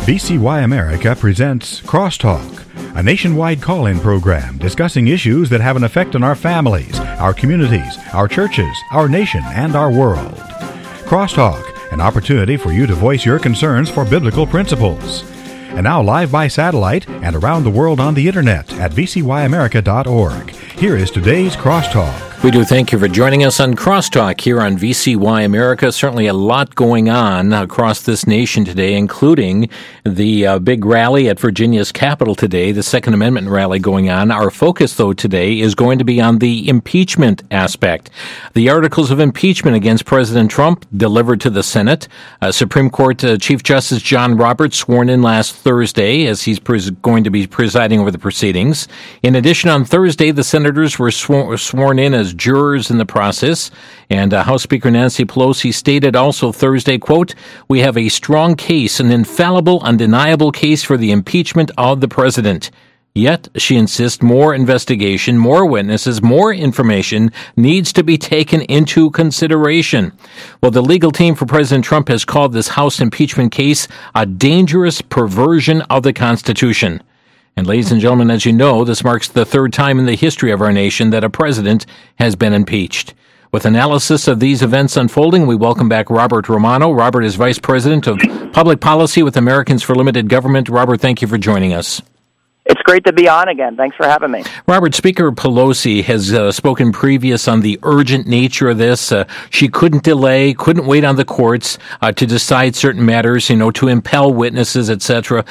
VCY America presents Crosstalk, a nationwide call-in program discussing issues that have an effect on our families, our communities, our churches, our nation, and our world. Crosstalk, an opportunity for you to voice your concerns for biblical principles. And now live by satellite and around the world on the internet at vcyamerica.org. Here is today's Crosstalk. We do thank you for joining us on Crosstalk here on VCY America. Certainly a lot going on across this nation today, including the big rally at Virginia's Capitol today, the Second Amendment rally going on. Our focus, though, today is going to be on the impeachment aspect. The articles of impeachment against President Trump delivered to the Senate. Supreme Court Chief Justice John Roberts sworn in last Thursday as he's going to be presiding over the proceedings. In addition, on Thursday, the senators were sworn in as jurors in the process, and House Speaker Nancy Pelosi stated also Thursday, quote, "We have a strong case, an infallible, undeniable case for the impeachment of the president." Yet, she insists more investigation, more witnesses, more information needs to be taken into consideration. Well, the legal team for President Trump has called this House impeachment case a dangerous perversion of the Constitution. And ladies and gentlemen, as you know, this marks the third time in the history of our nation that a president has been impeached. With analysis of these events unfolding, we welcome back Robert Romano. Robert is Vice President of Public Policy with Americans for Limited Government. Robert, thank you for joining us. It's great to be on again. Thanks for having me. Robert, Speaker Pelosi has spoken previous on the urgent nature of this. She couldn't delay, couldn't wait on the courts to decide certain matters, to impel witnesses, etc.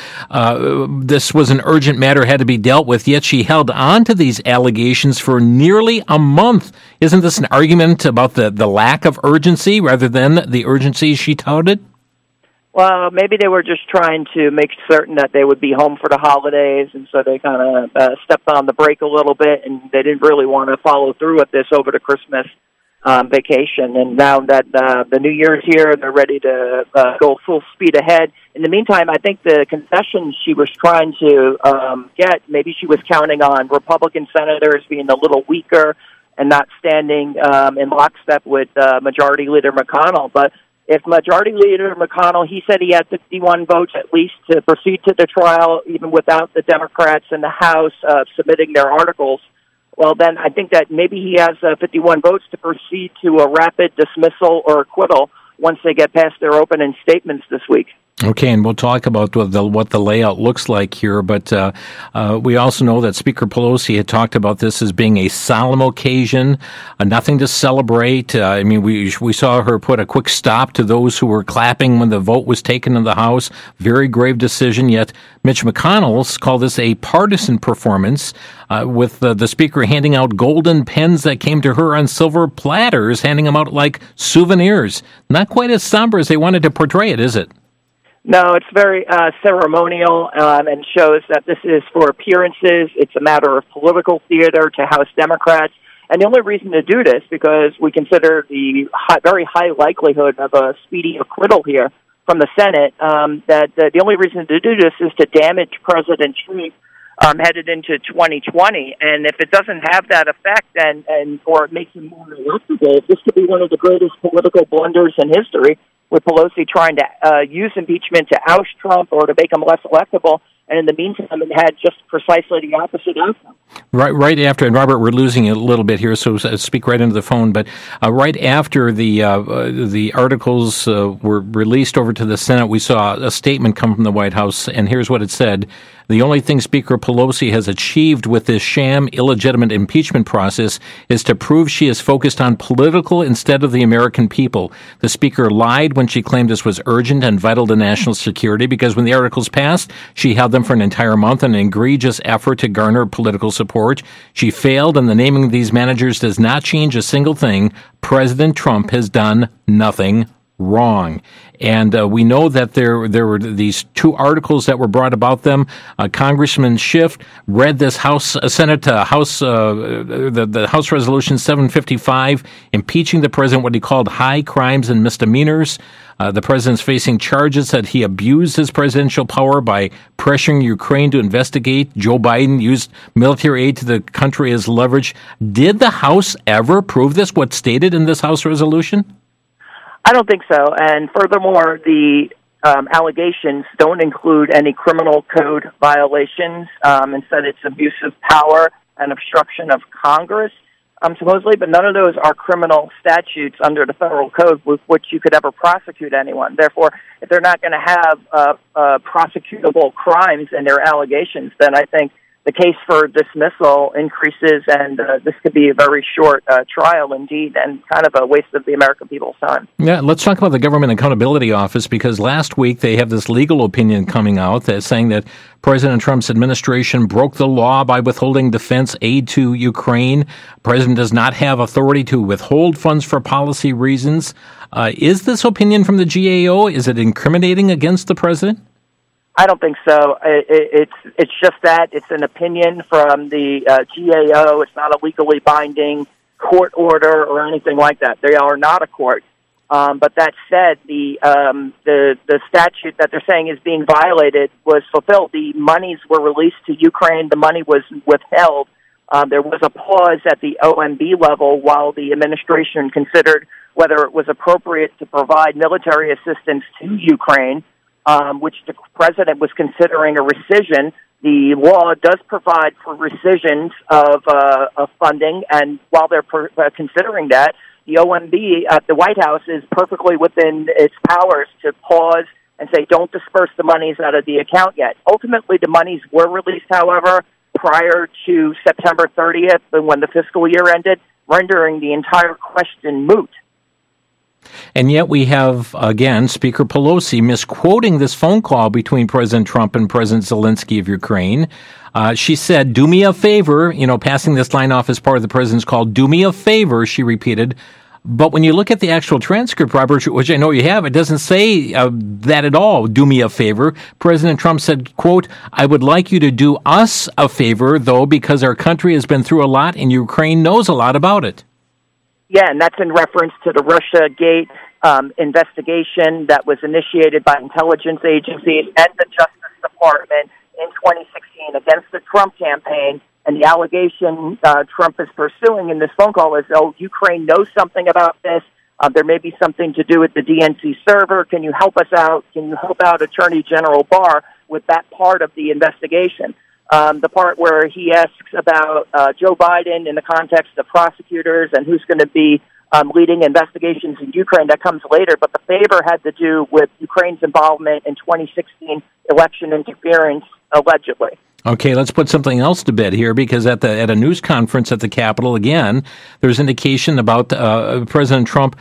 This was an urgent matter, had to be dealt with, yet she held on to these allegations for nearly a month. Isn't this an argument about the lack of urgency rather than the urgency she touted? Well, maybe they were just trying to make certain that they would be home for the holidays, and so they kind of stepped on the brake a little bit, and they didn't really want to follow through with this over the Christmas vacation. And now that the New Year's here, they're ready to go full speed ahead. In the meantime, I think the concession she was trying to get, maybe she was counting on Republican senators being a little weaker and not standing in lockstep with Majority Leader McConnell, but if Majority Leader McConnell, he said he had 51 votes at least to proceed to the trial, even without the Democrats in the House submitting their articles, well, then I think that maybe he has 51 votes to proceed to a rapid dismissal or acquittal once they get past their opening statements this week. Okay, and we'll talk about what the layout looks like here, but we also know that Speaker Pelosi had talked about this as being a solemn occasion, nothing to celebrate. We saw her put a quick stop to those who were clapping when the vote was taken in the House. Very grave decision, yet Mitch McConnell called this a partisan performance, with the Speaker handing out golden pens that came to her on silver platters, handing them out like souvenirs. Not quite as somber as they wanted to portray it, is it? No, it's very ceremonial and shows that this is for appearances. It's a matter of political theater to House Democrats. And the only reason to do this, because we consider the very high likelihood of a speedy acquittal here from the Senate, that the only reason to do this is to damage President Trump headed into 2020. And if it doesn't have that effect or it makes him more electable, this could be one of the greatest political blunders in history, with Pelosi trying to use impeachment to oust Trump or to make him less electable, and in the meantime, it had just precisely the opposite outcome. Right after, and Robert, we're losing you a little bit here, so speak right into the phone, but right after the articles were released over to the Senate, we saw a statement come from the White House, and here's what it said. The only thing Speaker Pelosi has achieved with this sham, illegitimate impeachment process is to prove she is focused on political instead of the American people. The Speaker lied when she claimed this was urgent and vital to national security, because when the articles passed, she held them for an entire month in an egregious effort to garner political support. She failed, and the naming of these managers does not change a single thing. President Trump has done nothing wrong. And we know that there were these two articles that were brought about them. Congressman Schiff read this House the House Resolution 755, impeaching the president, what he called high crimes and misdemeanors. The president's facing charges that he abused his presidential power by pressuring Ukraine to investigate. Joe Biden used military aid to the country as leverage. Did the House ever prove this, what's stated in this House resolution? I don't think so. And furthermore, the allegations don't include any criminal code violations. Instead, it's abuse of power and obstruction of Congress, supposedly, but none of those are criminal statutes under the federal code with which you could ever prosecute anyone. Therefore, if they're not going to have prosecutable crimes in their allegations, then I think the case for dismissal increases, and this could be a very short trial indeed, and kind of a waste of the American people's time. Yeah, let's talk about the Government Accountability Office, because last week they have this legal opinion coming out that's saying that President Trump's administration broke the law by withholding defense aid to Ukraine. The president does not have authority to withhold funds for policy reasons. Is this opinion from the GAO, is it incriminating against the president? I don't think so. It's just that it's an opinion from the GAO. It's not a legally binding court order or anything like that. They are not a court. But that said, the statute that they're saying is being violated was fulfilled. The monies were released to Ukraine. The money was withheld. There was a pause at the OMB level while the administration considered whether it was appropriate to provide military assistance to Ukraine, which the president was considering a rescission. The law does provide for rescissions of funding, and while they're considering that, the OMB at the White House is perfectly within its powers to pause and say, don't disperse the monies out of the account yet. Ultimately, the monies were released, however, prior to September 30th, when the fiscal year ended, rendering the entire question moot. And yet we have, again, Speaker Pelosi misquoting this phone call between President Trump and President Zelensky of Ukraine. She said, do me a favor, passing this line off as part of the president's call, do me a favor, she repeated. But when you look at the actual transcript, Robert, which I know you have, it doesn't say that at all, do me a favor. President Trump said, quote, I would like you to do us a favor, though, because our country has been through a lot and Ukraine knows a lot about it. Yeah, and that's in reference to the Russiagate investigation that was initiated by intelligence agencies and the Justice Department in 2016 against the Trump campaign. And the allegation Trump is pursuing in this phone call is, Ukraine knows something about this. There may be something to do with the DNC server. Can you help us out? Can you help out Attorney General Barr with that part of the investigation? The part where he asks about Joe Biden in the context of prosecutors and who's going to be leading investigations in Ukraine, that comes later. But the favor had to do with Ukraine's involvement in 2016 election interference, allegedly. Okay, let's put something else to bed here, because at a news conference at the Capitol, again, there's indication about President Trump,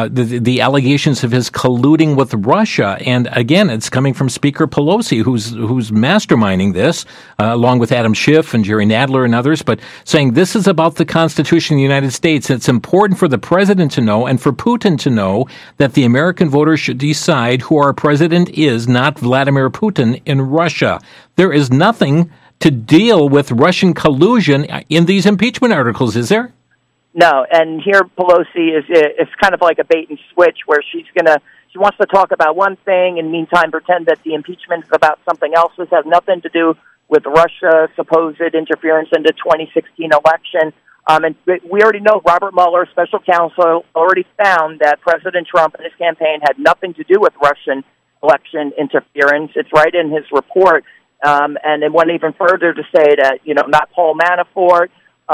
the allegations of his colluding with Russia. And again, it's coming from Speaker Pelosi, who's masterminding this, along with Adam Schiff and Jerry Nadler and others, but saying this is about the Constitution of the United States. It's important for the president to know and for Putin to know that the American voters should decide who our president is, not Vladimir Putin in Russia. There is nothing to deal with Russian collusion in these impeachment articles, is there? No, and here Pelosi it's kind of like a bait and switch, where she wants to talk about one thing and meantime pretend that the impeachment is about something else. This has nothing to do with Russia's supposed interference in the 2016 election. And we already know Robert Mueller, special counsel, already found that President Trump and his campaign had nothing to do with Russian election interference. It's right in his report. And it went even further to say that, not Paul Manafort,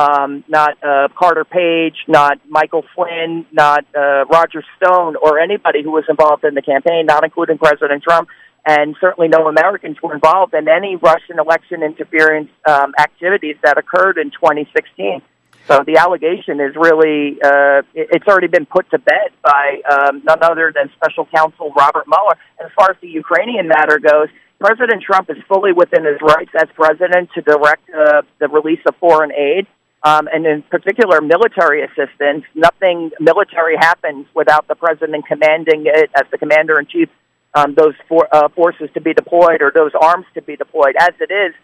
not Carter Page, not Michael Flynn, not Roger Stone, or anybody who was involved in the campaign, not including President Trump, and certainly no Americans were involved in any Russian election interference activities that occurred in 2016. So the allegation is really, it's already been put to bed by none other than special counsel Robert Mueller. And as far as the Ukrainian matter goes, President Trump is fully within his rights as president to direct the release of foreign aid, and in particular military assistance. Nothing military happens without the president commanding it as the commander-in-chief, those forces to be deployed or those arms to be deployed. As it is,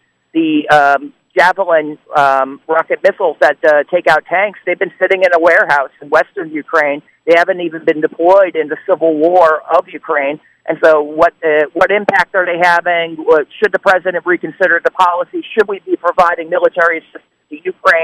the Javelin rocket missiles that take out tanks, they've been sitting in a warehouse in western Ukraine. They haven't even been deployed in the civil war of Ukraine. And so what impact are they having? Should the president reconsider the policy? Should we be providing military assistance to Ukraine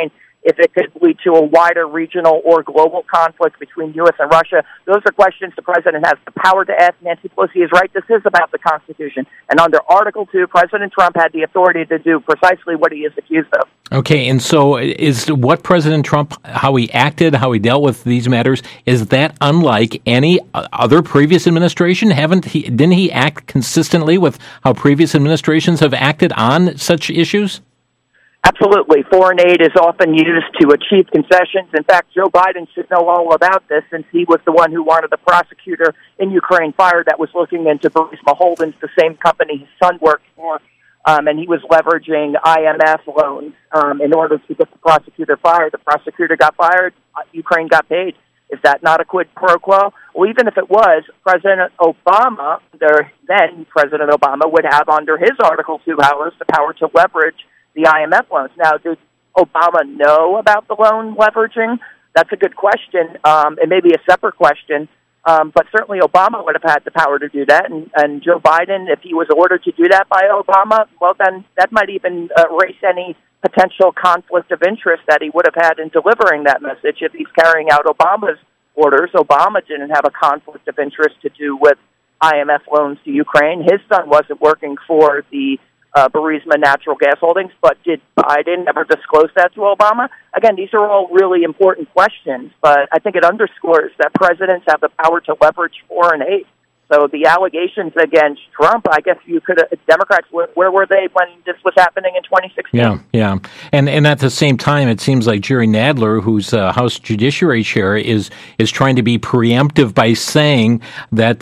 if it could lead to a wider regional or global conflict between U.S. and Russia. Those are questions the president has the power to ask. Nancy Pelosi is right. This is about the Constitution. And under Article 2, President Trump had the authority to do precisely what he is accused of. Okay, and so is what President Trump, how he acted, how he dealt with these matters, is that unlike any other previous administration? Didn't he act consistently with how previous administrations have acted on such issues? Absolutely. Foreign aid is often used to achieve concessions. In fact, Joe Biden should know all about this since he was the one who wanted the prosecutor in Ukraine fired that was looking into Burisma Holdings, the same company his son worked for, and he was leveraging IMF loans in order to get the prosecutor fired. The prosecutor got fired. Ukraine got paid. Is that not a quid pro quo? Well, even if it was, President Obama, then President Obama, would have under his Article 2 powers the power to leverage the IMF loans. Now, did Obama know about the loan leveraging? That's a good question. It may be a separate question, but certainly Obama would have had the power to do that. And Joe Biden, if he was ordered to do that by Obama, well, then that might even erase any potential conflict of interest that he would have had in delivering that message. If he's carrying out Obama's orders, Obama didn't have a conflict of interest to do with IMF loans to Ukraine. His son wasn't working for the Burisma Natural Gas Holdings, but did Biden ever disclose that to Obama? Again, these are all really important questions, but I think it underscores that presidents have the power to leverage foreign aid. So the allegations against Trump, I guess you could, Democrats, where were they when this was happening in 2016? Yeah. And at the same time, it seems like Jerry Nadler, who's House Judiciary Chair, is trying to be preemptive by saying that,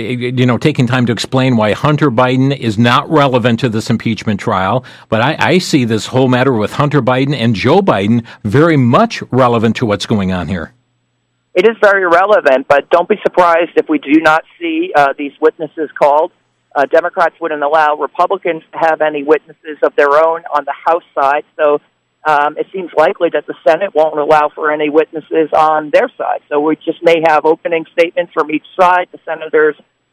taking time to explain why Hunter Biden is not relevant to this impeachment trial. But I see this whole matter with Hunter Biden and Joe Biden very much relevant to what's going on here. It is very relevant, but don't be surprised if we do not see these witnesses called. Democrats wouldn't allow Republicans to have any witnesses of their own on the House side, so it seems likely that the Senate won't allow for any witnesses on their side. So we just may have opening statements from each side. The senators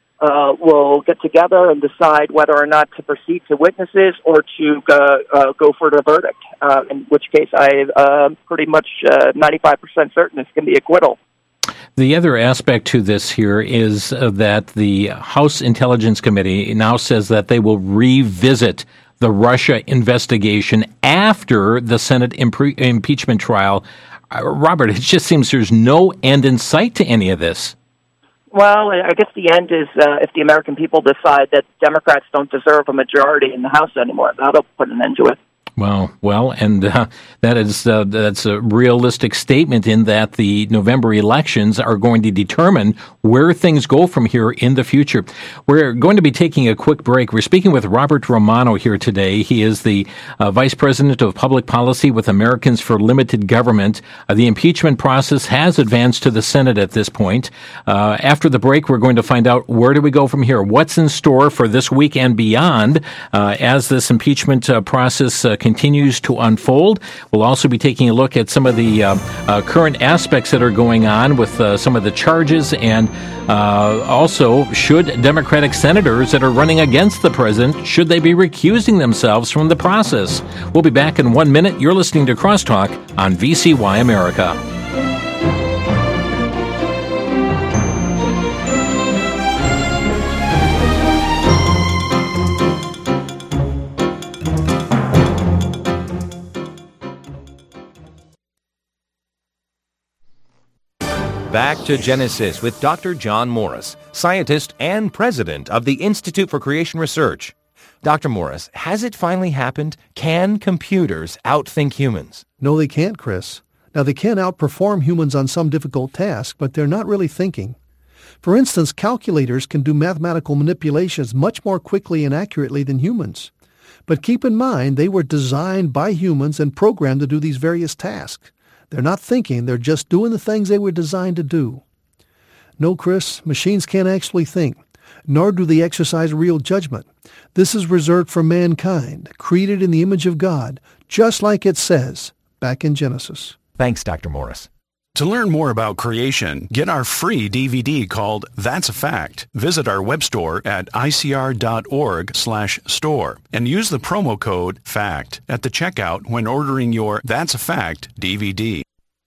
will get together and decide whether or not to proceed to witnesses or to go for the verdict, in which case I'm pretty much 95% certain it's going to be acquittal. The other aspect to this here is that the House Intelligence Committee now says that they will revisit the Russia investigation after the Senate impeachment trial. Robert, it just seems there's no end in sight to any of this. Well, I guess the end is if the American people decide that Democrats don't deserve a majority in the House anymore. That'll put an end to it. Well, and that's a realistic statement in that the November elections are going to determine where things go from here in the future. We're going to be taking a quick break. We're speaking with Robert Romano here today. He is the Vice President of Public Policy with Americans for Limited Government. The impeachment process has advanced to the Senate at this point. After the break, we're going to find out where do we go from here, what's in store for this week and beyond as this impeachment process continues to unfold. We'll also be taking a look at some of the current aspects that are going on with some of the charges, and also should Democratic senators that are running against the president, should they be recusing themselves from the process? We'll be back in 1 minute. You're listening to Crosstalk on VCY America. Back to Genesis with Dr. John Morris, scientist and president of the Institute for Creation Research. Dr. Morris, has it finally happened? Can computers outthink humans? No, they can't, Chris. Now, they can outperform humans on some difficult task, but they're not really thinking. For instance, calculators can do mathematical manipulations much more quickly and accurately than humans. But keep in mind, they were designed by humans and programmed to do these various tasks. They're not thinking, they're just doing the things they were designed to do. No, Chris, machines can't actually think, nor do they exercise real judgment. This is reserved for mankind, created in the image of God, just like it says back in Genesis. Thanks, Dr. Morris. To learn more about creation, get our free DVD called That's a Fact. Visit our web store at icr.org/store and use the promo code FACT at the checkout when ordering your That's a Fact DVD.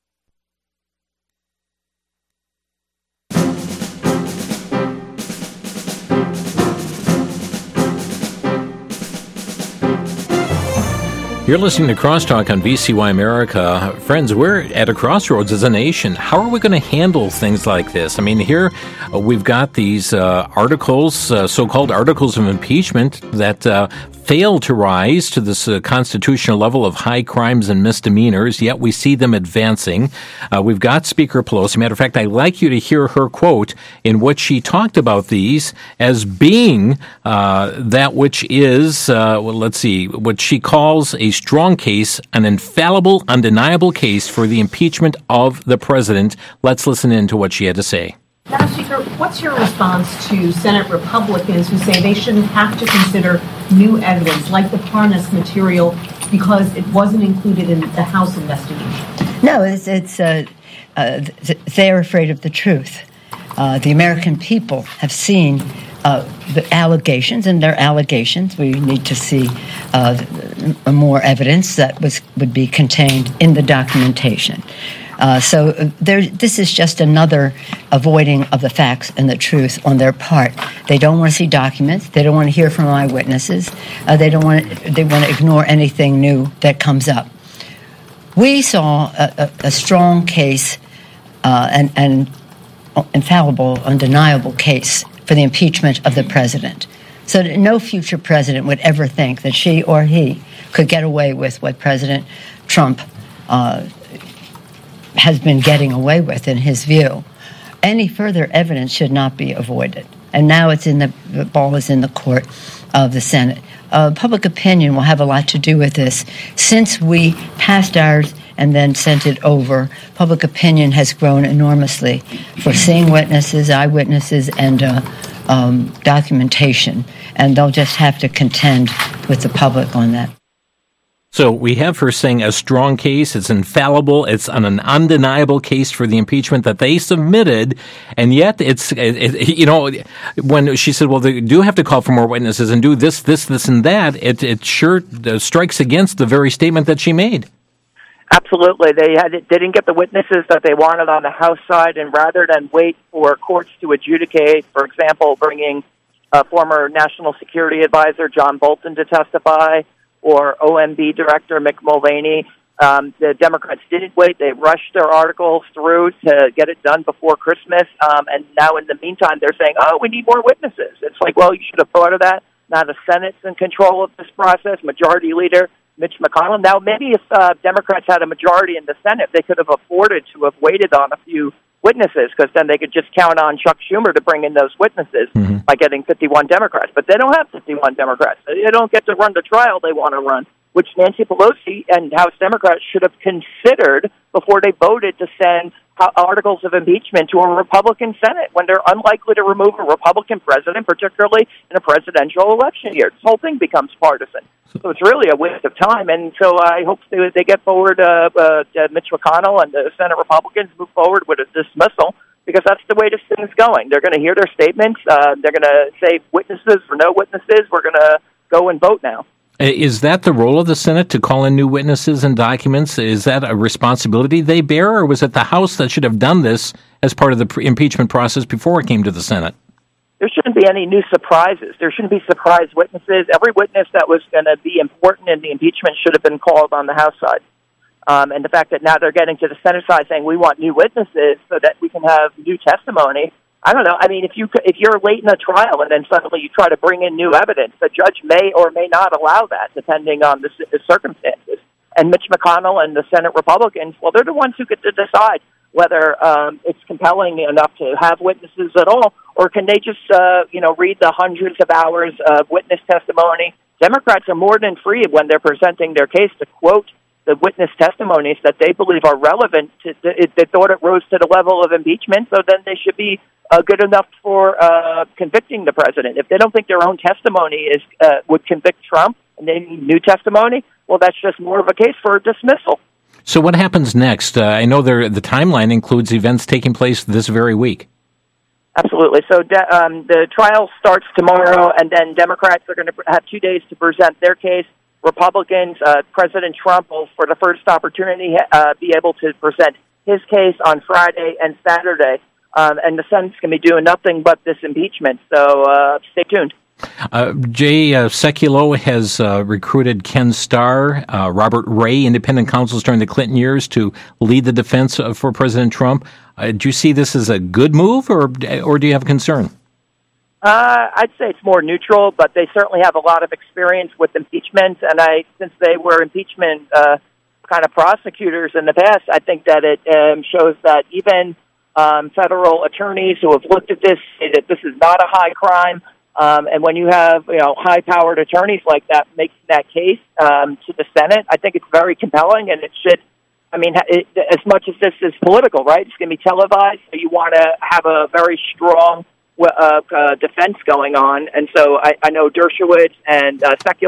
You're listening to Crosstalk on VCY America. Friends, we're at a crossroads as a nation. How are we going to handle things like this? I mean, here we've got these articles, so-called articles of impeachment that fail to rise to this constitutional level of high crimes and misdemeanors, yet we see them advancing. We've got Speaker Pelosi. Matter of fact, I'd like you to hear her quote in which she talked about these as being that which is, what she calls a strong case, an infallible, undeniable case for the impeachment of the president. Let's listen in to what she had to say. Madam Speaker, what's your response to Senate Republicans who say they shouldn't have to consider new evidence like the Parnas material because it wasn't included in the House investigation? No, they're afraid of the truth. The American people have seen the allegations, and their allegations. We need to see more evidence that would be contained in the documentation. So this is just another avoiding of the facts and the truth on their part. They don't want to see documents. They don't want to hear from eyewitnesses. They want to ignore anything new that comes up. We saw a strong case, and infallible, undeniable case for the impeachment of the president. So that no future president would ever think that she or he could get away with what President Trump has been getting away with, in his view. Any further evidence should not be avoided. And now the ball is in the court of the Senate. Public opinion will have a lot to do with this. Since we passed ours and then sent it over, public opinion has grown enormously for seeing witnesses, eyewitnesses, and documentation. And they'll just have to contend with the public on that. So we have her saying a strong case, it's infallible, it's an undeniable case for the impeachment that they submitted, and yet when she said, well, they do have to call for more witnesses and do this, and that, it sure strikes against the very statement that she made. Absolutely. They didn't get the witnesses that they wanted on the House side, and rather than wait for courts to adjudicate, for example, bringing former National Security Advisor John Bolton to testify, or OMB Director Mick Mulvaney, the Democrats didn't wait. They rushed their articles through to get it done before Christmas, and now in the meantime they're saying, oh, we need more witnesses. It's like, well, you should have thought of that. Now the Senate's in control of this process, Majority Leader Mitch McConnell. Now, maybe if Democrats had a majority in the Senate, they could have afforded to have waited on a few witnesses, because then they could just count on Chuck Schumer to bring in those witnesses by getting 51 Democrats. But they don't have 51 Democrats. They don't get to run the trial they want to run, which Nancy Pelosi and House Democrats should have considered before they voted to send articles of impeachment to a Republican Senate when they're unlikely to remove a Republican president, particularly in a presidential election year. This whole thing becomes partisan. So it's really a waste of time. And so I hope they get forward, Mitch McConnell and the Senate Republicans move forward with a dismissal, because that's the way this thing's going. They're going to hear their statements. They're going to say witnesses or no witnesses. We're going to go and vote now. Is that the role of the Senate, to call in new witnesses and documents? Is that a responsibility they bear, or was it the House that should have done this as part of the impeachment process before it came to the Senate? There shouldn't be any new surprises. There shouldn't be surprise witnesses. Every witness that was going to be important in the impeachment should have been called on the House side. And the fact that now they're getting to the Senate side saying we want new witnesses so that we can have new testimony. I don't know. I mean, if you're late in a trial and then suddenly you try to bring in new evidence, the judge may or may not allow that, depending on the circumstances. And Mitch McConnell and the Senate Republicans, well, they're the ones who get to decide whether it's compelling enough to have witnesses at all, or can they just, read the hundreds of hours of witness testimony. Democrats are more than free when they're presenting their case to quote the witness testimonies that they believe are relevant. They thought it rose to the level of impeachment, so then they should be good enough for convicting the president. If they don't think their own testimony would convict Trump and they need new testimony, well, that's just more of a case for dismissal. So what happens next? I know the timeline includes events taking place this very week. Absolutely. So the trial starts tomorrow, and then Democrats are going to have 2 days to present their case. Republicans, President Trump will, for the first opportunity, be able to present his case on Friday and Saturday. And the Senate's going to be doing nothing but this impeachment. So stay tuned. Jay Sekulow has recruited Ken Starr, Robert Ray, independent counsels during the Clinton years to lead the defense for President Trump. Do you see this as a good move, or do you have concern? I'd say it's more neutral, but they certainly have a lot of experience with impeachment. And since they were impeachment kind of prosecutors in the past, I think that it shows that even federal attorneys who have looked at this say that this is not a high crime. And when you have, high-powered attorneys like that making that case to the Senate, I think it's very compelling, and it should, as much as this is political, right, it's going to be televised, so you want to have a very strong defense going on. And so I know Dershowitz and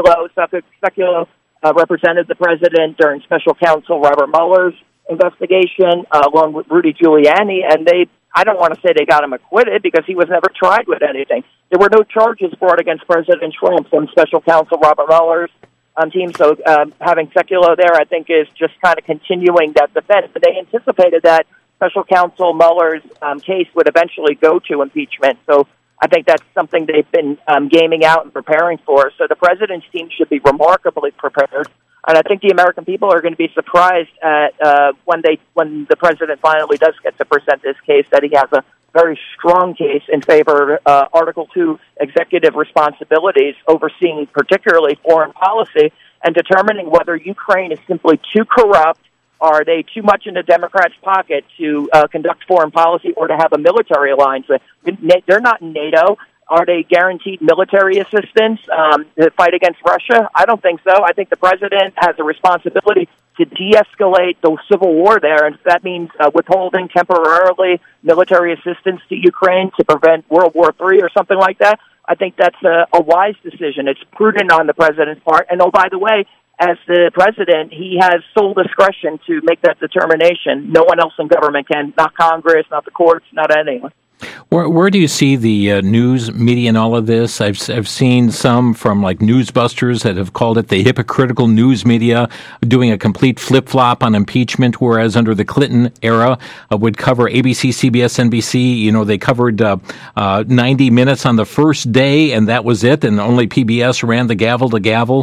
Sekulow represented the president during special counsel Robert Mueller's investigation, along with Rudy Giuliani, and I don't want to say they got him acquitted because he was never tried with anything. There were no charges brought against President Trump from special counsel Robert Mueller's team. So having Sekulow there, I think, is just kind of continuing that defense. But they anticipated that special counsel Mueller's case would eventually go to impeachment. So I think that's something they've been gaming out and preparing for. So the president's team should be remarkably prepared. And I think the American people are going to be surprised at when the president finally does get to present this case, that he has a very strong case in favor of Article 2 executive responsibilities, overseeing particularly foreign policy and determining whether Ukraine is simply too corrupt, are they too much in the Democrats' pocket to conduct foreign policy or to have a military alliance. They're not in NATO. Are they guaranteed military assistance to fight against Russia? I don't think so. I think the president has a responsibility to de-escalate the civil war there, and that means withholding temporarily military assistance to Ukraine to prevent World War III or something like that. I think that's a wise decision. It's prudent on the president's part. And, oh, by the way, as the president, he has sole discretion to make that determination. No one else in government can, not Congress, not the courts, not anyone. Where do you see the news media in all of this? I've seen some from like Newsbusters that have called it the hypocritical news media, doing a complete flip-flop on impeachment, whereas under the Clinton era would cover ABC, CBS, NBC. They covered 90 minutes on the first day, and that was it, and only PBS ran the gavel to gavel.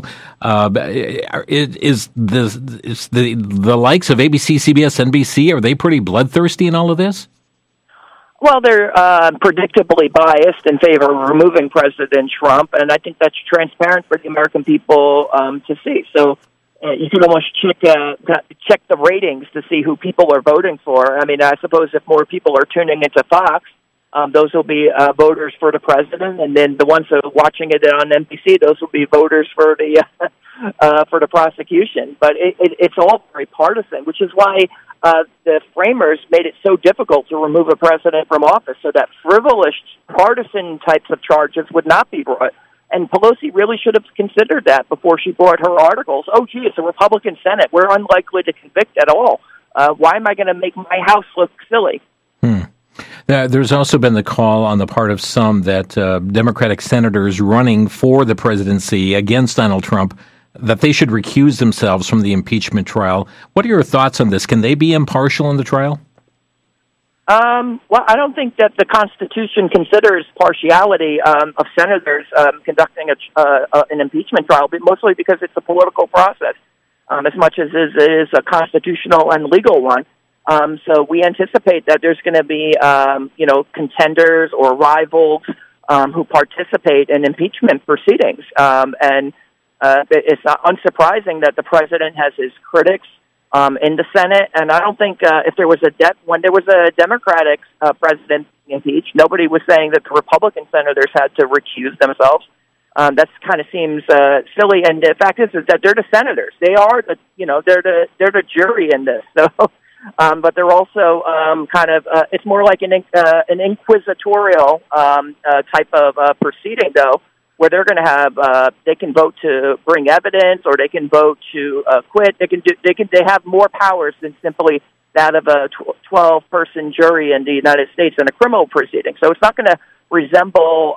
Is the likes of ABC, CBS, NBC, are they pretty bloodthirsty in all of this? Well, they're predictably biased in favor of removing President Trump, and I think that's transparent for the American people to see. So you can almost check the ratings to see who people are voting for. I suppose if more people are tuning into Fox, those will be voters for the president, and then the ones that are watching it on NBC, those will be voters for the prosecution. But it's all very partisan, which is why the framers made it so difficult to remove a president from office, so that frivolous, partisan types of charges would not be brought. And Pelosi really should have considered that before she brought her articles. Oh, gee, it's a Republican Senate. We're unlikely to convict at all. Why am I going to make my house look silly? There's also been the call on the part of some that Democratic senators running for the presidency against Donald Trump, that they should recuse themselves from the impeachment trial. What are your thoughts on this? Can they be impartial in the trial? Well, I don't think that the Constitution considers partiality of senators conducting an impeachment trial, but mostly because it's a political process, as much as it is a constitutional and legal one. So we anticipate that there's going to be, contenders or rivals who participate in impeachment proceedings. And it's not unsurprising that the president has his critics in the Senate. And I don't think if there was when there was a Democratic president impeached, nobody was saying that the Republican senators had to recuse themselves. That kind of seems silly. And the fact is that they're the senators. They are they're the jury in this. So. But they're also it's more like an inquisitorial type of proceeding, though. where they're going to have they can vote to bring evidence, or they can vote to quit. They have more powers than simply that of a 12-person jury in the United States in a criminal proceeding. So it's not going to resemble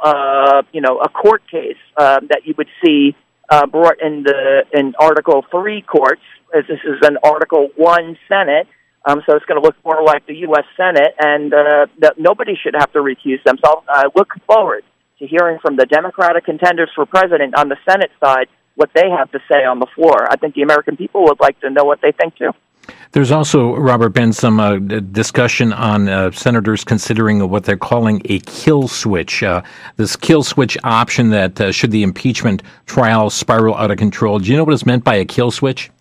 a court case that you would see brought in Article 3 courts, as this is an Article 1 Senate. So it's going to look more like the U.S. Senate, and that nobody should have to recuse themselves. I look forward to hearing from the Democratic contenders for president on the Senate side what they have to say on the floor. I think the American people would like to know what they think, too. There's also, Robert, been some discussion on senators considering what they're calling a kill switch, this kill switch option that should the impeachment trial spiral out of control. Do you know what is meant by a kill switch?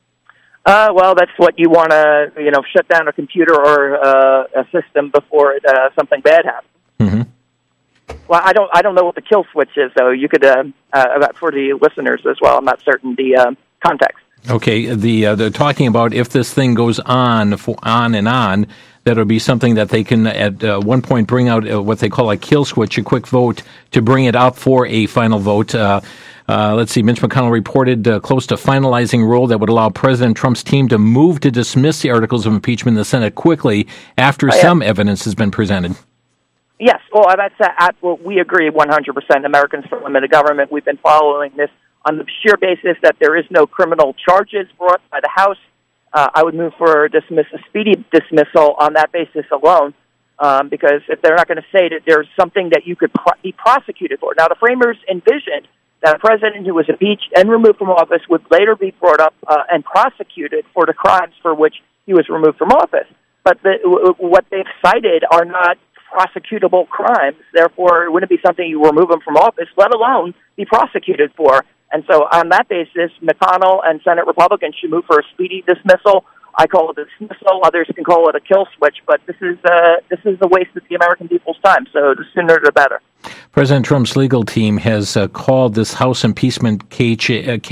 Well, that's what you want to, shut down a computer or a system before something bad happens. Mm-hmm. Well, I don't know what the kill switch is, though. You could, for the listeners as well. I'm not certain the context. Okay, they're talking about if this thing goes on and on, that it'll be something that they can at one point bring out what they call a kill switch, a quick vote to bring it up for a final vote. Let's see, Mitch McConnell reported close to finalizing a rule that would allow President Trump's team to move to dismiss the articles of impeachment in the Senate quickly after some evidence has been presented. Yes, well, we agree 100%. Americans for limited government. We've been following this on the sheer basis that there is no criminal charges brought by the House. I would move for a speedy dismissal on that basis alone, because if they're not going to say that there's something that you could be prosecuted for. Now, the framers envisioned that a president who was impeached and removed from office would later be brought up and prosecuted for the crimes for which he was removed from office. But what they've cited are not prosecutable crimes. Therefore, it wouldn't be something you remove him from office, let alone be prosecuted for. And so on that basis, McConnell and Senate Republicans should move for a speedy dismissal. I call it a dismissal. Others can call it a kill switch. But this is the waste of the American people's time. So the sooner the better. President Trump's legal team has called this House impeachment case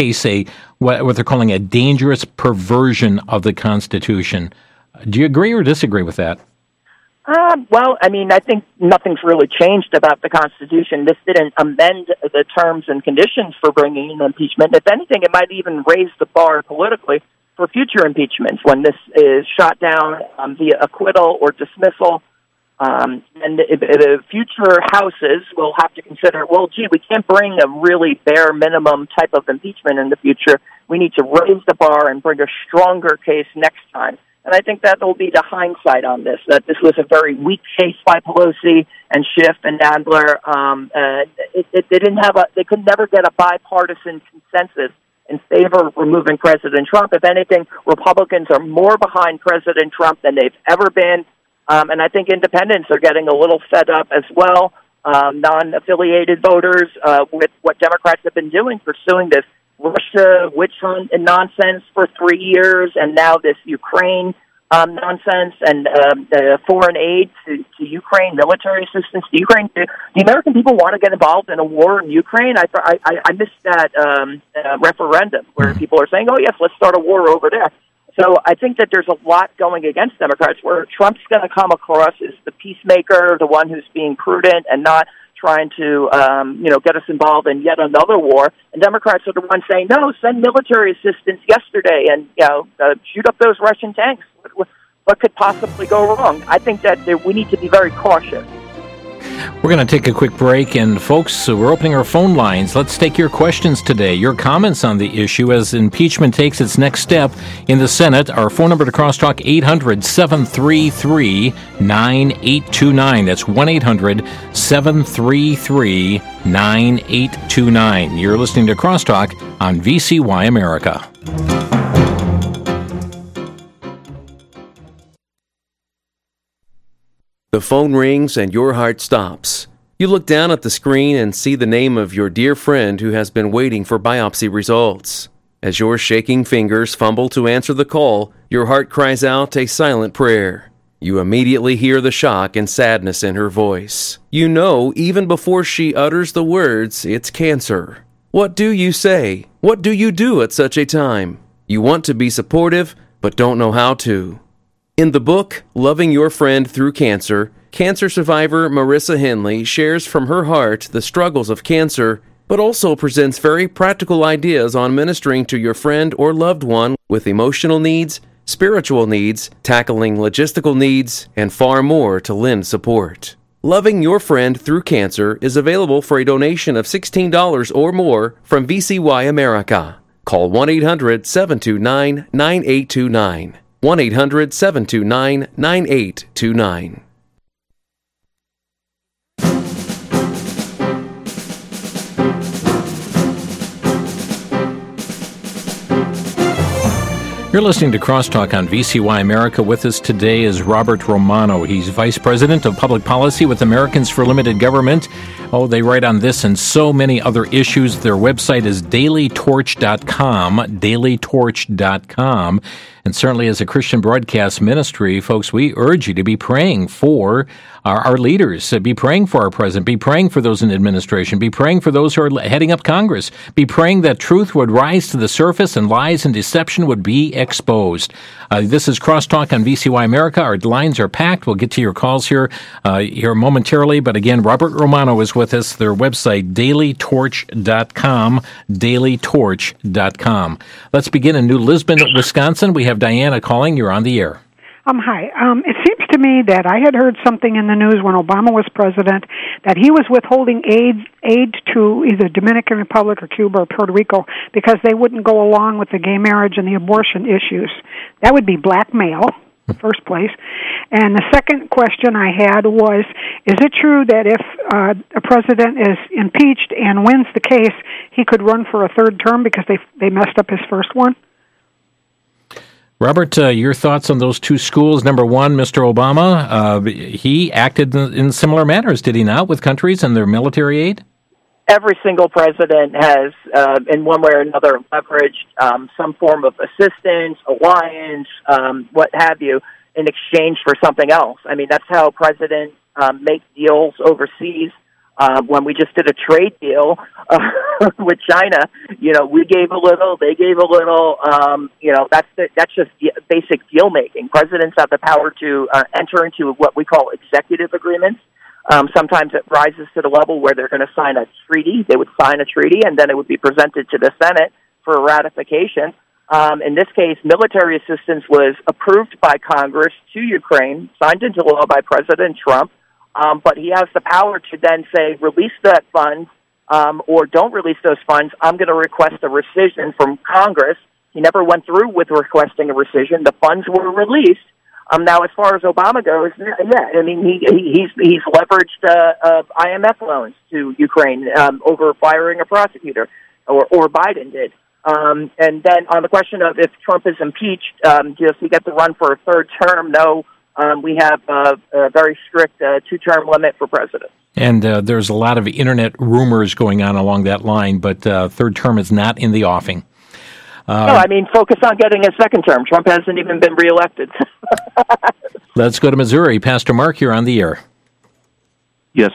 what they're calling a dangerous perversion of the Constitution. Do you agree or disagree with that? Well, I mean, I think nothing's really changed about the Constitution. This didn't amend the terms and conditions for bringing in impeachment. If anything, it might even raise the bar politically for future impeachments when this is shot down via acquittal or dismissal. And the future houses will have to consider, well, gee, we can't bring a really bare minimum type of impeachment in the future. We need to raise the bar and bring a stronger case next time. And I think that will be the hindsight on this, that this was a very weak case by Pelosi and Schiff and Nadler. They could never get a bipartisan consensus in favor of removing President Trump. If anything, Republicans are more behind President Trump than they've ever been. And I think independents are getting a little fed up as well, non-affiliated voters, with what Democrats have been doing, pursuing this Russia witch hunt and nonsense for 3 years, and now this Ukraine nonsense and foreign aid to Ukraine, military assistance to Ukraine. Do the American people want to get involved in a war in Ukraine? I missed that referendum where people are saying, oh, yes, let's start a war over there. So I think that there's a lot going against Democrats where Trump's going to come across as the peacemaker, the one who's being prudent and not trying to, get us involved in yet another war. And Democrats are the ones saying, no, send military assistance yesterday and, shoot up those Russian tanks. What could possibly go wrong? I think that we need to be very cautious. We're going to take a quick break, and folks, we're opening our phone lines. Let's take your questions today, your comments on the issue as impeachment takes its next step in the Senate. Our phone number to Crosstalk, 800-733-9829. That's 1-800-733-9829. You're listening to Crosstalk on VCY America. The phone rings and your heart stops. You look down at the screen and see the name of your dear friend who has been waiting for biopsy results. As your shaking fingers fumble to answer the call, your heart cries out a silent prayer. You immediately hear the shock and sadness in her voice. You know, even before she utters the words, it's cancer. What do you say? What do you do at such a time? You want to be supportive, but don't know how to. In the book, Loving Your Friend Through Cancer, cancer survivor Marissa Henley shares from her heart the struggles of cancer but also presents very practical ideas on ministering to your friend or loved one with emotional needs, spiritual needs, tackling logistical needs, and far more to lend support. Loving Your Friend Through Cancer is available for a donation of $16 or more from VCY America. Call 1-800-729-9829. 1-800-729-9829. You're listening to Crosstalk on VCY America. With us today is Robert Romano. He's Vice President of Public Policy with Americans for Limited Government. Oh, they write on this and so many other issues. Their website is dailytorch.com, dailytorch.com. And certainly as a Christian broadcast ministry, folks, we urge you to be praying for our leaders, be praying for our president, be praying for those in administration, be praying for those who are heading up Congress, be praying that truth would rise to the surface and lies and deception would be exposed. This is Crosstalk on VCY America. Our lines are packed. We'll get to your calls here momentarily. But again, Robert Romano is with us. Their website, dailytorch.com, dailytorch.com. Let's begin in New Lisbon, Wisconsin. We have Diana calling. You're on the air. Hi. It seems to me that I had heard something in the news when Obama was president that he was withholding aid to either Dominican Republic or Cuba or Puerto Rico because they wouldn't go along with the gay marriage and the abortion issues. That would be blackmail, in the first place. And the second question I had was, is it true that if a president is impeached and wins the case, he could run for a third term because they messed up his first one? Robert, your thoughts on those two schools? Number one, Mr. Obama, he acted in similar manners, did he not, with countries and their military aid? Every single president has, in one way or another, leveraged some form of assistance, alliance, what have you, in exchange for something else. I mean, that's how presidents make deals overseas. When we just did a trade deal with China, we gave a little, they gave a little. That's just basic deal making. Presidents have the power to enter into what we call executive agreements. Sometimes it rises to the level where they're going to sign a treaty. They would sign a treaty, and then it would be presented to the Senate for ratification. In this case, military assistance was approved by Congress to Ukraine, signed into law by President Trump. But he has the power to then say, release that fund, or don't release those funds. I'm going to request a rescission from Congress. He never went through with requesting a rescission. The funds were released. Now, as far as Obama goes, I mean, he's leveraged IMF loans to Ukraine over firing a prosecutor, or Biden did. And then on the question of if Trump is impeached, does he get to run for a third term? No. We have a very strict two-term limit for president. And there's a lot of internet rumors going on along that line, but third term is not in the offing. No, I mean, focus on getting a second term. Trump hasn't even been reelected. Let's go to Missouri. Pastor Mark, you're on the air. Yes.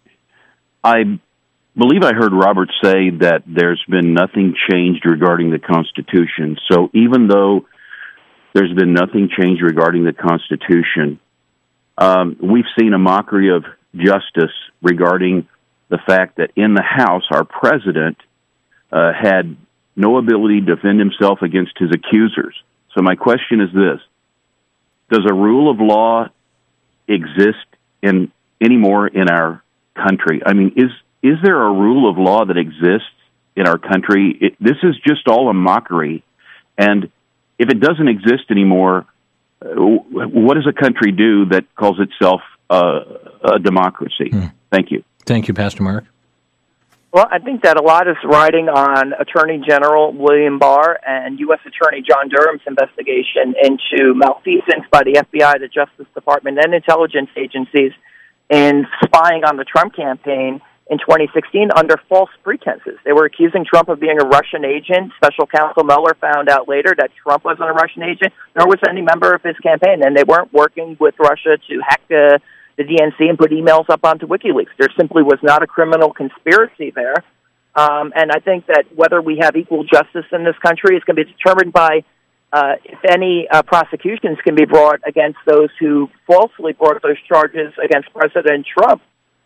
I believe I heard Robert say that there's been nothing changed regarding the Constitution. So even though there's been nothing changed regarding the Constitution, we've seen a mockery of justice regarding the fact that in the House, our president had no ability to defend himself against his accusers. So my question is this: does a rule of law exist anymore in our country? I mean, is there a rule of law that exists in our country? This is just all a mockery, and if it doesn't exist anymore, what does a country do that calls itself a democracy? Thank you. Thank you, Pastor Mark. Well, I think that a lot is riding on Attorney General William Barr and U.S. Attorney John Durham's investigation into malfeasance by the FBI, the Justice Department, and intelligence agencies in spying on the Trump campaign in 2016 under false pretenses. They were accusing Trump of being a Russian agent. Special counsel Mueller found out later that Trump wasn't a Russian agent, nor was any member of his campaign, and they weren't working with Russia to hack the DNC and put emails up onto WikiLeaks. There simply was not a criminal conspiracy there. And I think that whether we have equal justice in this country is going to be determined by if any prosecutions can be brought against those who falsely brought those charges against President Trump.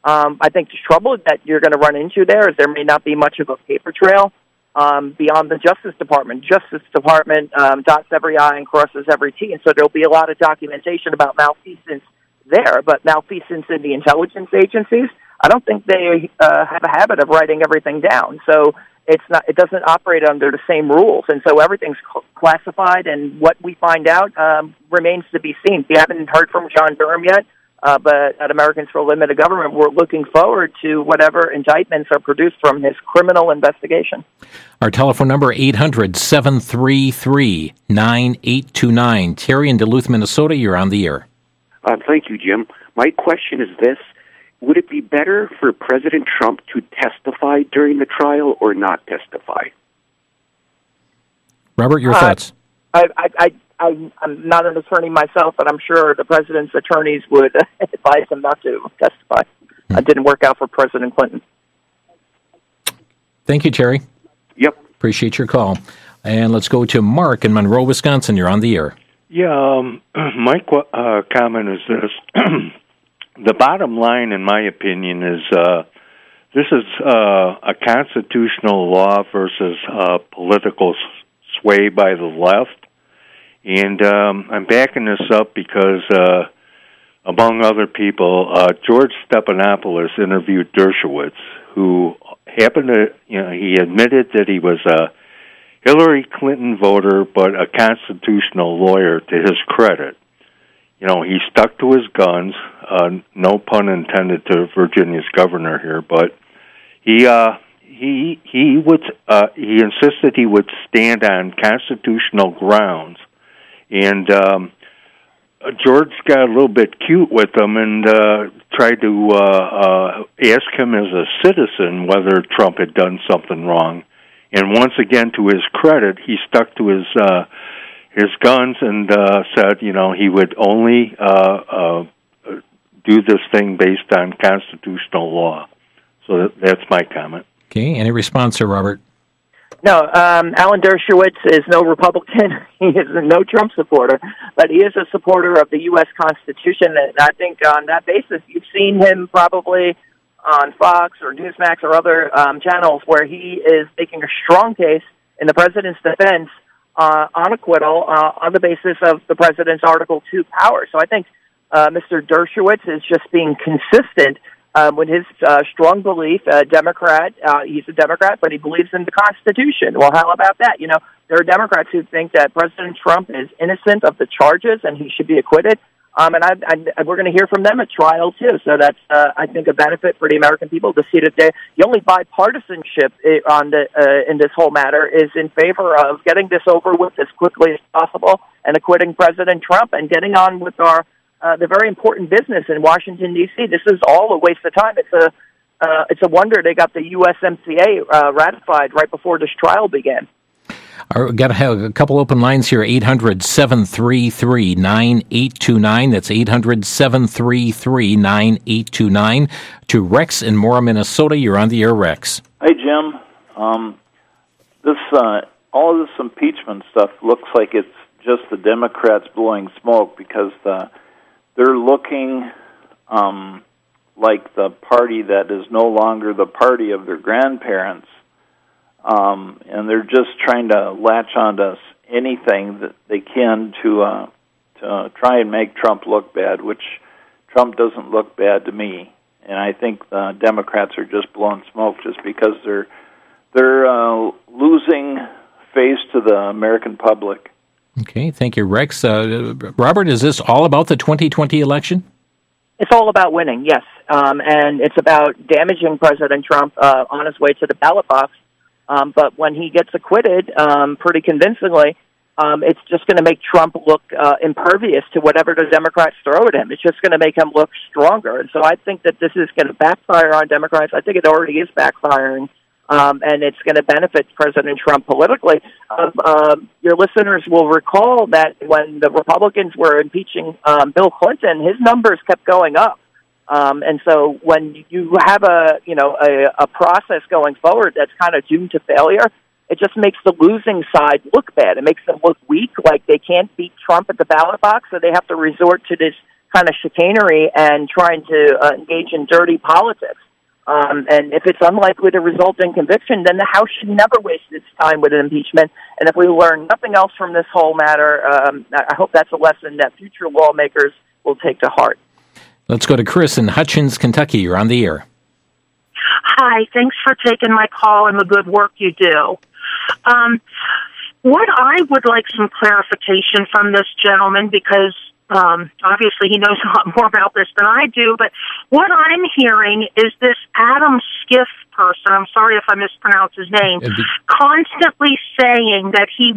I think the trouble that you're going to run into there is there may not be much of a paper trail beyond the Justice Department. Justice Department dots every I and crosses every T, and so there'll be a lot of documentation about malfeasance there, but malfeasance in the intelligence agencies, I don't think they have a habit of writing everything down. So it doesn't operate under the same rules, and so everything's classified, and what we find out remains to be seen. We haven't heard from John Durham yet, but at Americans for Limited Government, we're looking forward to whatever indictments are produced from his criminal investigation. Our telephone number, 800-733-9829. Terry in Duluth, Minnesota, you're on the air. Thank you, Jim. My question is this. Would it be better for President Trump to testify during the trial or not testify? Robert, your thoughts? I'm not an attorney myself, but I'm sure the president's attorneys would advise him not to testify. It didn't work out for President Clinton. Thank you, Terry. Yep. Appreciate your call. And let's go to Mark in Monroe, Wisconsin. You're on the air. Yeah, my comment is this. The bottom line, in my opinion, is this is a constitutional law versus political sway by the left. And I'm backing this up because, among other people, George Stephanopoulos interviewed Dershowitz, who happened to, he admitted that he was a Hillary Clinton voter, but a constitutional lawyer to his credit. He stuck to his guns, no pun intended to Virginia's governor here, but he insisted he would stand on constitutional grounds. And George got a little bit cute with him and tried to ask him as a citizen whether Trump had done something wrong. And once again, to his credit, he stuck to his guns and said, he would only do this thing based on constitutional law. So that's my comment. Okay. Any response, Sir Robert? No, Alan Dershowitz is no Republican. He is no Trump supporter, but he is a supporter of the U.S. Constitution. And I think on that basis, you've seen him probably on Fox or Newsmax or other channels where he is making a strong case in the president's defense on acquittal on the basis of the president's Article 2 power. So I think Mr. Dershowitz is just being consistent with his strong belief, Democrat. He's a Democrat, but he believes in the Constitution. Well, how about that? There are Democrats who think that President Trump is innocent of the charges and he should be acquitted. And we're going to hear from them at trial, too. So that's, I think, a benefit for the American people to see that the only bipartisanship in this whole matter is in favor of getting this over with as quickly as possible and acquitting President Trump and getting on with our the very important business in Washington, D.C. This is all a waste of time. It's a wonder they got the USMCA ratified right before this trial began. We've got to have a couple open lines here, 800-733-9829. That's 800-733-9829. To Rex in Mora, Minnesota. You're on the air, Rex. Hey, Jim. All of this impeachment stuff looks like it's just the Democrats blowing smoke because they're looking like the party that is no longer the party of their grandparents. And they're just trying to latch onto anything that they can to try and make Trump look bad, which Trump doesn't look bad to me. And I think the Democrats are just blowing smoke just because they're losing face to the American public. Okay, thank you, Rex. Robert, is this all about the 2020 election? It's all about winning, yes. And it's about damaging President Trump on his way to the ballot box. But when he gets acquitted pretty convincingly, it's just going to make Trump look impervious to whatever the Democrats throw at him. It's just going to make him look stronger. And so I think that this is going to backfire on Democrats. I think it already is backfiring, and it's going to benefit President Trump politically. Your listeners will recall that when the Republicans were impeaching Bill Clinton, his numbers kept going up. And so when you have a process going forward that's kind of doomed to failure, it just makes the losing side look bad. It makes them look weak, like they can't beat Trump at the ballot box, so they have to resort to this kind of chicanery and trying to engage in dirty politics. And if it's unlikely to result in conviction, then the House should never waste its time with an impeachment. And if we learn nothing else from this whole matter, I hope that's a lesson that future lawmakers will take to heart. Let's go to Chris in Hutchins, Kentucky. You're on the air. Hi, thanks for taking my call and the good work you do. What I would like some clarification from this gentleman, because obviously he knows a lot more about this than I do, but what I'm hearing is this Adam Schiff person, I'm sorry if I mispronounce his name, constantly saying that he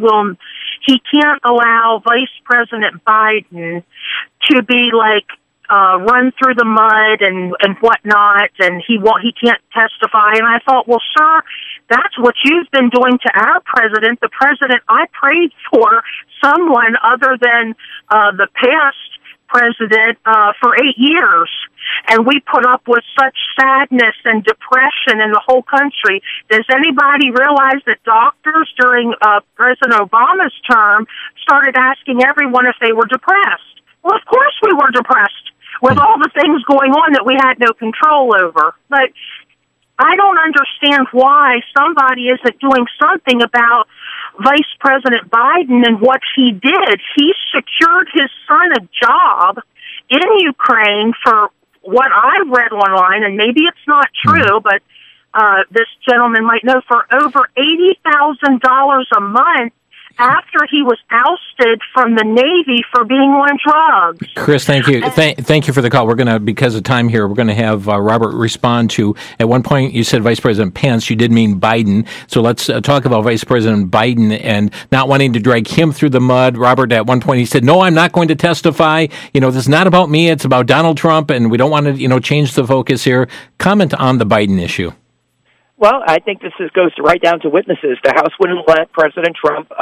can't allow Vice President Biden to be like run through the mud and whatnot, and he can't testify. And I thought, well, sir, that's what you've been doing to our president. The president I prayed for, someone other than the past president for 8 years, and we put up with such sadness and depression in the whole country. Does anybody realize that doctors during President Obama's term started asking everyone if they were depressed? Well, of course we were depressed with all the things going on that we had no control over. But I don't understand why somebody isn't doing something about Vice President Biden and what he did. He secured his son a job in Ukraine for what I read online, and maybe it's not true, but this gentleman might know, for over $80,000 a month after he was ousted from the Navy for being on drugs. Chris, thank you. Thank you for the call. We're going to, because of time here, we're going to have Robert respond to, at one point you said Vice President Pence, you did mean Biden. So let's talk about Vice President Biden and not wanting to drag him through the mud. Robert, at one point he said, no, I'm not going to testify. This is not about me. It's about Donald Trump, and we don't want to, change the focus here. Comment on the Biden issue. Well, I think this goes right down to witnesses. The House wouldn't let President Trump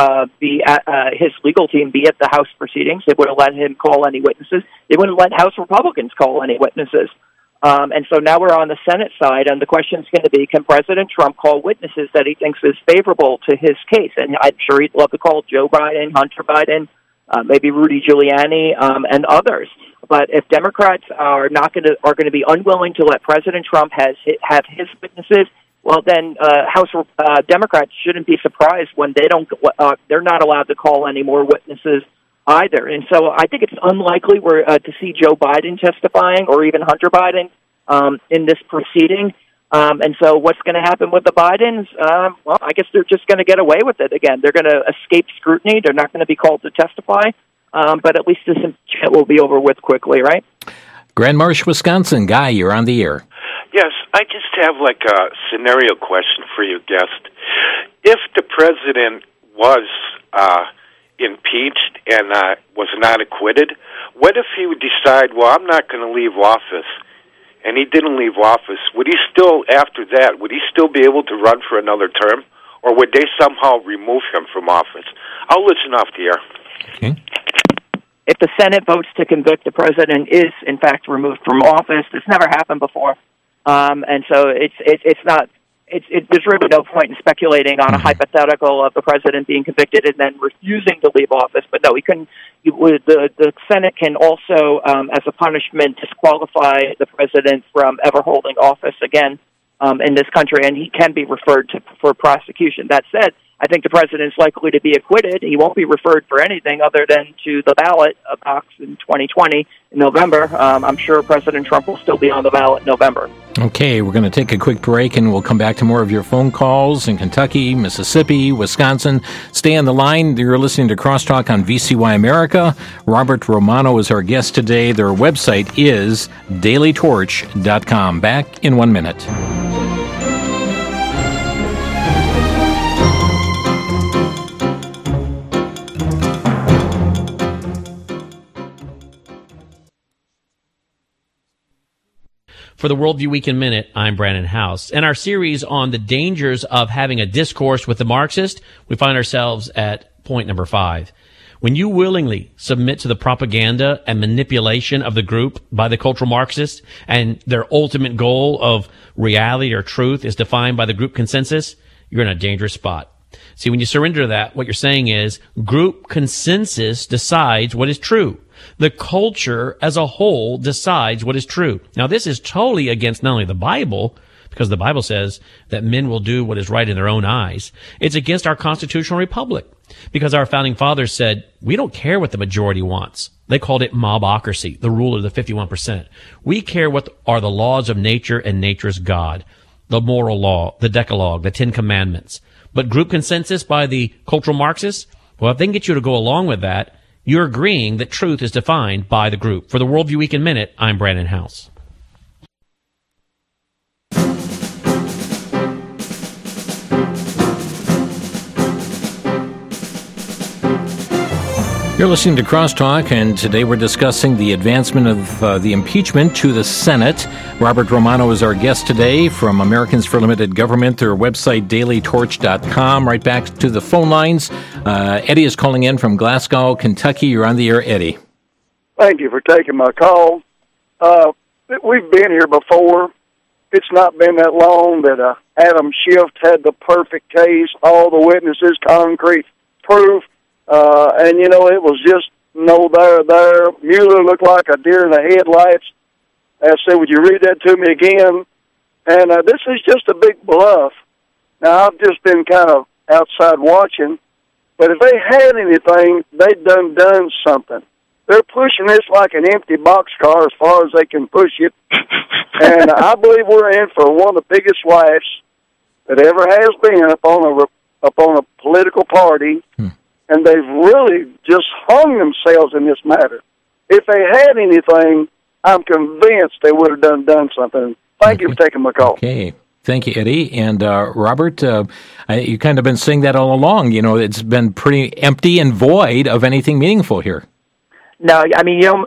his legal team be at the House proceedings. They wouldn't let him call any witnesses. They wouldn't let House Republicans call any witnesses. And so now we're on the Senate side, and the question is going to be, can President Trump call witnesses that he thinks is favorable to his case? And I'm sure he'd love to call Joe Biden, Hunter Biden, maybe Rudy Giuliani, and others. But if Democrats are going to be unwilling to let President Trump have his witnesses, well, then House Democrats shouldn't be surprised when they're not allowed to call any more witnesses either. And so I think it's unlikely to see Joe Biden testifying or even Hunter Biden in this proceeding. And so what's going to happen with the Bidens? Well, I guess they're just going to get away with it again. They're going to escape scrutiny. They're not going to be called to testify. But at least this impeachment will be over with quickly, right? Grand Marsh, Wisconsin. Guy, you're on the air. Yes, I just have like a scenario question for you, guest. If the president was impeached and was not acquitted, what if he would decide, well, I'm not going to leave office, and he didn't leave office? Would he still, after that, would he still be able to run for another term, or would they somehow remove him from office? I'll listen off the air. Okay. If the Senate votes to convict, the president is, in fact, removed from office. This never happened before. And so there's really no point in speculating on a hypothetical of the president being convicted and then refusing to leave office. But no, he couldn't. The Senate can also, as a punishment, disqualify the president from ever holding office again in this country, and he can be referred to for prosecution. That said, I think the president is likely to be acquitted. He won't be referred for anything other than to the ballot box in 2020 in November. I'm sure President Trump will still be on the ballot in November. Okay, we're going to take a quick break, and we'll come back to more of your phone calls in Kentucky, Mississippi, Wisconsin. Stay on the line. You're listening to Crosstalk on VCY America. Robert Romano is our guest today. Their website is dailytorch.com. Back in 1 minute. For the Worldview Week in Minute, I'm Brandon House. In our series on the dangers of having a discourse with the Marxist, we find ourselves at point number 5. When you willingly submit to the propaganda and manipulation of the group by the cultural Marxists, and their ultimate goal of reality or truth is defined by the group consensus, you're in a dangerous spot. See, when you surrender to that, what you're saying is group consensus decides what is true. The culture as a whole decides what is true. Now, this is totally against not only the Bible, because the Bible says that men will do what is right in their own eyes. It's against our constitutional republic, because our founding fathers said, we don't care what the majority wants. They called it mobocracy, the rule of the 51%. We care what are the laws of nature and nature's God, the moral law, the Decalogue, the Ten Commandments. But group consensus by the cultural Marxists, well, if they can get you to go along with that, you're agreeing that truth is defined by the group. For the Worldview Week in Minute, I'm Brandon House. You're listening to Crosstalk, and today we're discussing the advancement of the impeachment to the Senate. Robert Romano is our guest today from Americans for Limited Government, their website, dailytorch.com. Right back to the phone lines. Eddie is calling in from Glasgow, Kentucky. You're on the air, Eddie. Thank you for taking my call. We've been here before. It's not been that long that Adam Schiff had the perfect case, all the witnesses, concrete proof. And, you know, it was just no there. Mueller looked like a deer in the headlights. I said, would you read that to me again? And this is just a big bluff. Now, I've just been kind of outside watching, but if they had anything, they'd done something. They're pushing this like an empty boxcar as far as they can push it. And I believe we're in for one of the biggest laughs that ever has been upon a political party. And they've really just hung themselves in this matter. If they had anything, I'm convinced they would have done something. Thank you for taking my call. Okay. Thank you, Eddie. And Robert, you kind of been saying that all along. You know, it's been pretty empty and void of anything meaningful here. No, I mean, you know,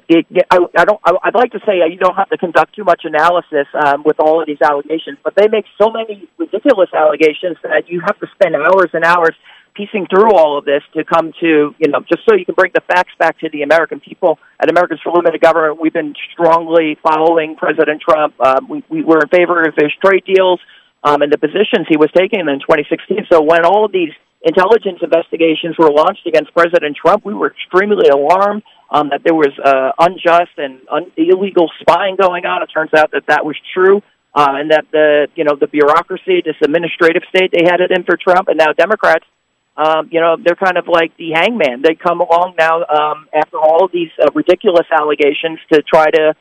I'd like to say you don't have to conduct too much analysis with all of these allegations, but they make so many ridiculous allegations that you have to spend hours and hours piecing through all of this to come to, you know, just so you can bring the facts back to the American people. At Americans for Limited Government, we've been strongly following President Trump. We were in favor of his trade deals and the positions he was taking in 2016. So when all of these intelligence investigations were launched against President Trump, we were extremely alarmed that there was unjust and illegal spying going on. It turns out that was true. And that the bureaucracy, this administrative state, they had it in for Trump. And now Democrats, they're kind of like the hangman. They come along now after all of these ridiculous allegations to try to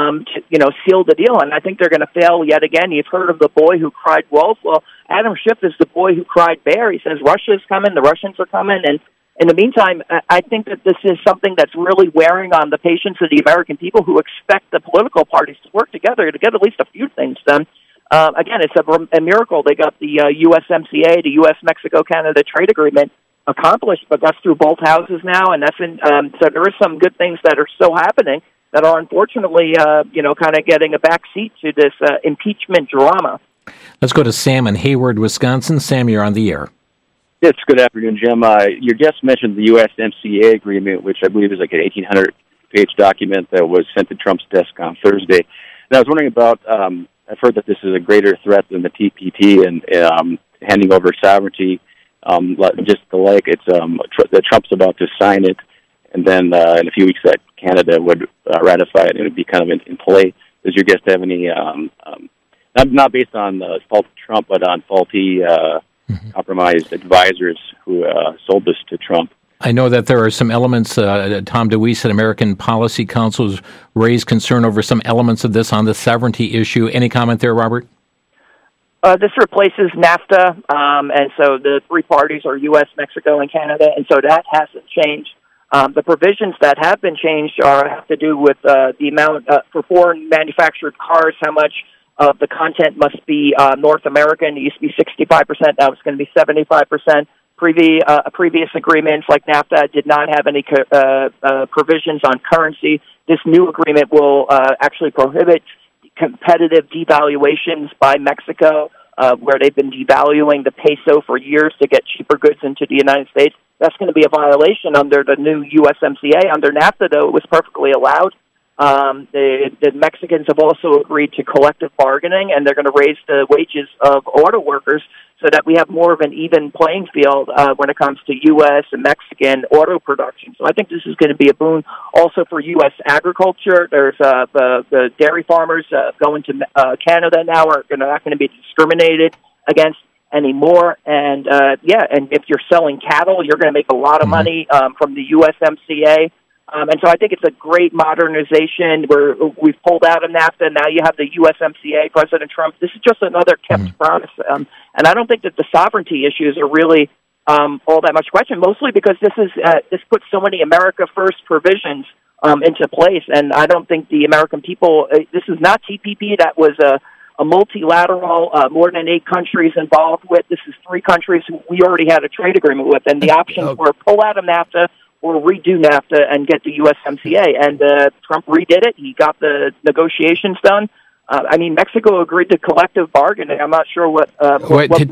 seal the deal. And I think they're going to fail yet again. You've heard of the boy who cried wolf. Well, Adam Schiff is the boy who cried bear. He says Russia's coming, the Russians are coming. And in the meantime, I think that this is something that's really wearing on the patience of the American people who expect the political parties to work together to get at least a few things done. Again, it's a miracle they got the USMCA, the U.S.-Mexico-Canada trade agreement accomplished, but that's through both houses now, and so there is some good things that are still happening that are unfortunately, kind of getting a back seat to this impeachment drama. Let's go to Sam in Hayward, Wisconsin. Sam, you're on the air. Yes, good afternoon, Jim. Your guest mentioned the USMCA agreement, which I believe is like an 1,800-page document that was sent to Trump's desk on Thursday. And I was wondering about, I've heard that this is a greater threat than the TPP and handing over sovereignty. Just the like, it's that Trump's about to sign it, and then in a few weeks that Canada would ratify it, and it would be kind of in play. Does your guest have any, not based on the fault of Trump, but on faulty compromised advisors who sold this to Trump? I know that there are some elements, Tom DeWeese at American Policy Council has raised concern over some elements of this on the sovereignty issue. Any comment there, Robert? This replaces NAFTA, and so the three parties are U.S., Mexico, and Canada, and so that hasn't changed. The provisions that have been changed have to do with the amount for foreign manufactured cars, how much of the content must be North American. It used to be 65%, now it's going to be 75%. Previous agreements like NAFTA did not have any provisions on currency. This new agreement will actually prohibit competitive devaluations by Mexico, where they've been devaluing the peso for years to get cheaper goods into the United States. That's going to be a violation under the new USMCA. Under NAFTA, though, it was perfectly allowed. The Mexicans have also agreed to collective bargaining, and they're going to raise the wages of auto workers so that we have more of an even playing field when it comes to U.S. and Mexican auto production. So I think this is going to be a boon also for U.S. agriculture. There's the dairy farmers going to Canada now are not going to be discriminated against anymore. And, and if you're selling cattle, you're going to make a lot of money from the USMCA. And so I think it's a great modernization where we've pulled out of NAFTA. Now you have the USMCA, President Trump. This is just another kept promise. And I don't think that the sovereignty issues are really all that much question, mostly because this puts so many America First provisions into place. And I don't think the American people, this is not TPP. That was a multilateral, more than 8 countries involved with. This is 3 countries who we already had a trade agreement with. And the options were pull out of NAFTA or redo NAFTA and get the USMCA. And Trump redid it. He got the negotiations done. Mexico agreed to collective bargaining. I'm not sure what. We're going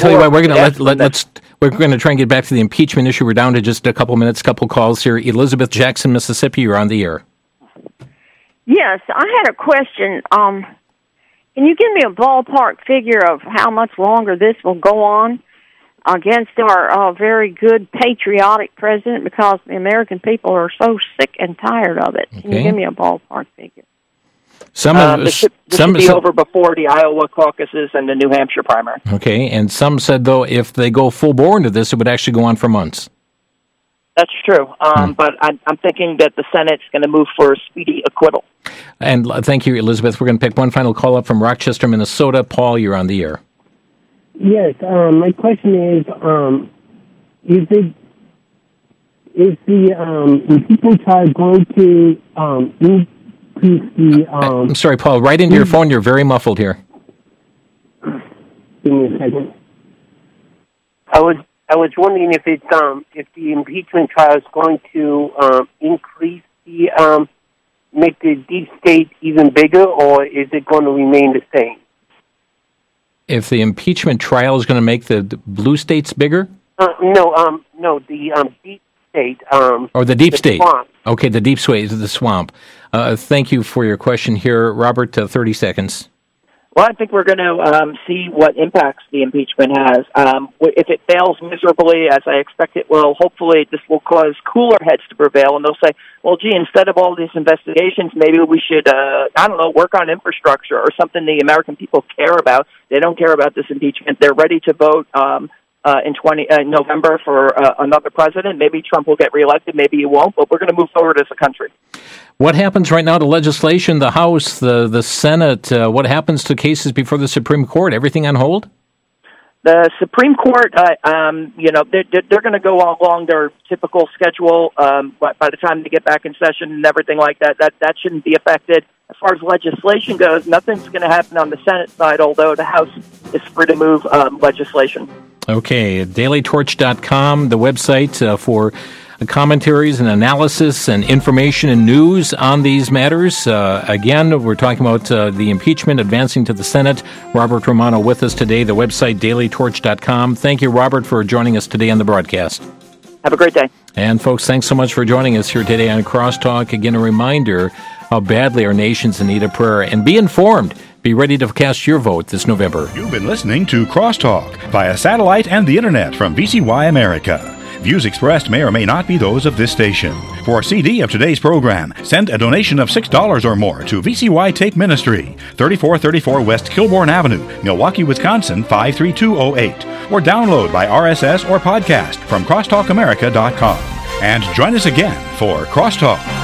to try and get back to the impeachment issue. We're down to just a couple minutes, couple calls here. Elizabeth, Jackson, Mississippi, you're on the air. Yes, I had a question. Can you give me a ballpark figure of how much longer this will go on against our very good patriotic president, because the American people are so sick and tired of it? Can you give me a ballpark figure? This should be over before the Iowa caucuses and the New Hampshire primary. Okay, and some said, though, if they go full bore into this, it would actually go on for months. That's true, but I'm thinking that the Senate's going to move for a speedy acquittal. And thank you, Elizabeth. We're going to pick one final call up from Rochester, Minnesota. Paul, you're on the air. Yes, my question is the impeachment trial going to increase the... I'm sorry, Paul, right into your phone. You're very muffled here. Give me a second. I was wondering if the impeachment trial is going to increase the make the deep state even bigger, or is it going to remain the same? If the impeachment trial is going to make the blue states bigger? No, the deep state. Or the deep state. Swamp. Okay, the deep state, the swamp. Thank you for your question here. Robert, 30 seconds. Well, I think we're going to see what impacts the impeachment has. If it fails miserably, as I expect it will, hopefully this will cause cooler heads to prevail, and they'll say, well, gee, instead of all these investigations, maybe we should, work on infrastructure or something the American people care about. They don't care about this impeachment. They're ready to vote in November for another president. Maybe Trump will get reelected, maybe he won't, but we're going to move forward as a country. What happens right now to legislation, the House, the Senate? What happens to cases before the Supreme Court? Everything on hold? The Supreme Court, they're going to go along their typical schedule. But by the time they get back in session and everything like that shouldn't be affected. As far as legislation goes, nothing's going to happen on the Senate side, although the House is free to move legislation. Okay, dailytorch.com, the website for commentaries and analysis and information and news on these matters. Again, we're talking about the impeachment advancing to the Senate. Robert Romano with us today, the website dailytorch.com. Thank you, Robert, for joining us today on the broadcast. Have a great day. And folks, thanks so much for joining us here today on Crosstalk. Again, a reminder how badly our nation's in need of prayer. And be informed. Be ready to cast your vote this November. You've been listening to Crosstalk via satellite and the internet from VCY America. Views expressed may or may not be those of this station. For a CD of today's program, send a donation of $6 or more to VCY Tape Ministry, 3434 West Kilbourne Avenue, Milwaukee, Wisconsin, 53208. Or download by RSS or podcast from crosstalkamerica.com. And join us again for Crosstalk.